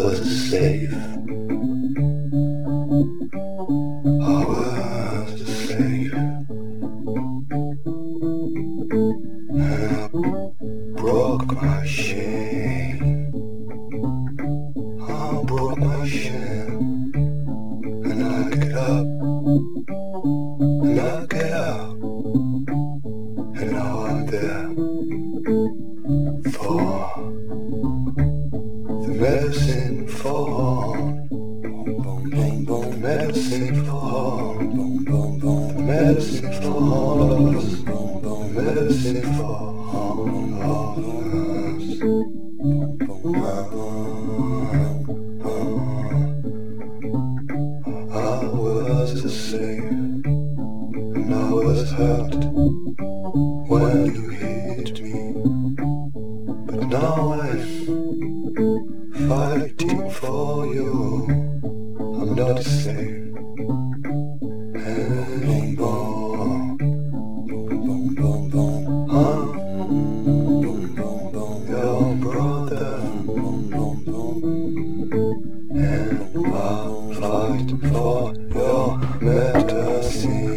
was a slave. I was a slave. And I broke my shame. I broke my shame. And I get up. And I get out. And now I'm there for the medicine for boom, boom, boom, medicine for boom, boom, boom, medicine for boom, boom, medicine for all of us. I was a slave, and I was hurt when you hit me, but now I'm fighting for you. I'm not a slave anymore. Boom, boom, boom. I'm your brother, and I'll fight for your medicine.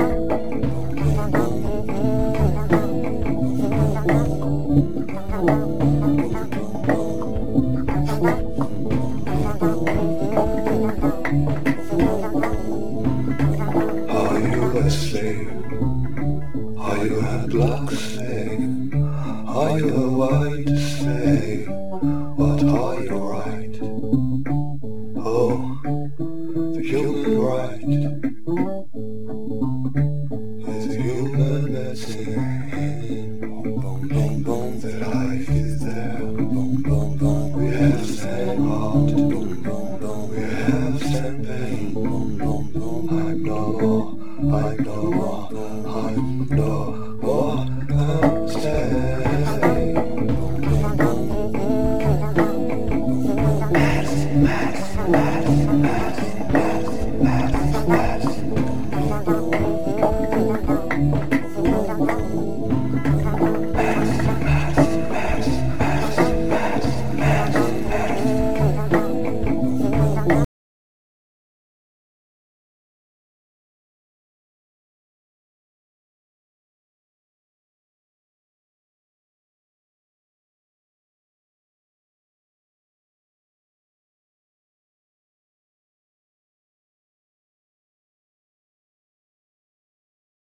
Are you a slave? Are you a black slave? Are you a white slave?